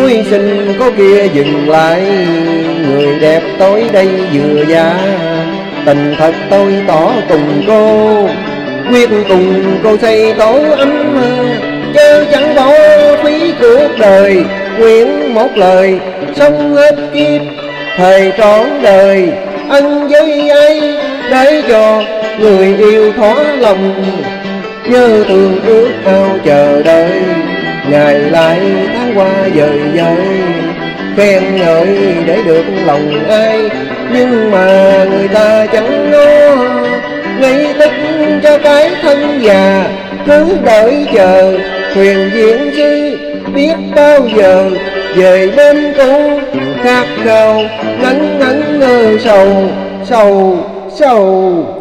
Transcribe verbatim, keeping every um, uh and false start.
Núi xinh có kia dừng lại, người đẹp tối đây vừa giá. Tình thật tôi tỏ cùng cô, quyết cùng cô xây tổ ấm, chớ chẳng bỏ phí cuộc đời. Nguyện một lời sống hết kiếp, thời trọn đời ân với ai, để cho người yêu thỏa lòng. Nhớ thương ước ao chờ đợi, ngày lại tháng qua dời dời. Khen ngợi để được lòng ai, nhưng mà người ta chẳng lo. Ngay tức cho cái thân già, cứ đợi chờ thuyền diễn dư biết bao giờ về bên cô. Khát khao ngấn ngấn ngơ sầu sầu sầu.